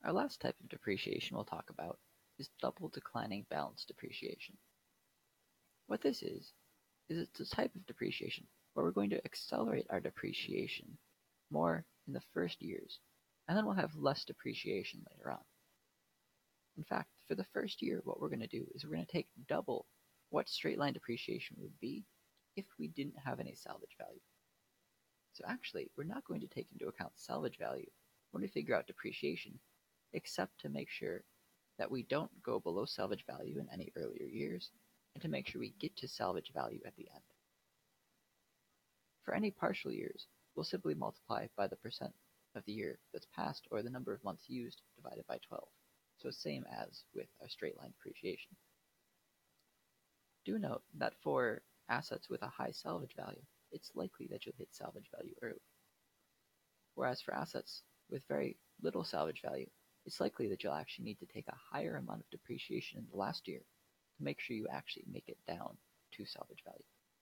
Our last type of depreciation we'll talk about is double declining balance depreciation. What this is it's a type of depreciation where we're going to accelerate our depreciation more in the first years, and then we'll have less depreciation later on. In fact, for the first year, what we're going to do is we're going to take double what straight line depreciation would be if we didn't have any salvage value. So actually, we're not going to take into account salvage value when we figure out depreciation, except to make sure that we don't go below salvage value in any earlier years, and to make sure we get to salvage value at the end. For any partial years, we'll simply multiply by the percent of the year that's passed or the number of months used divided by 12. So same as with our straight line depreciation. Do note that for assets with a high salvage value, it's likely that you'll hit salvage value early. Whereas for assets with very little salvage value, it's likely that you'll actually need to take a higher amount of depreciation in the last year to make sure you actually make it down to salvage value.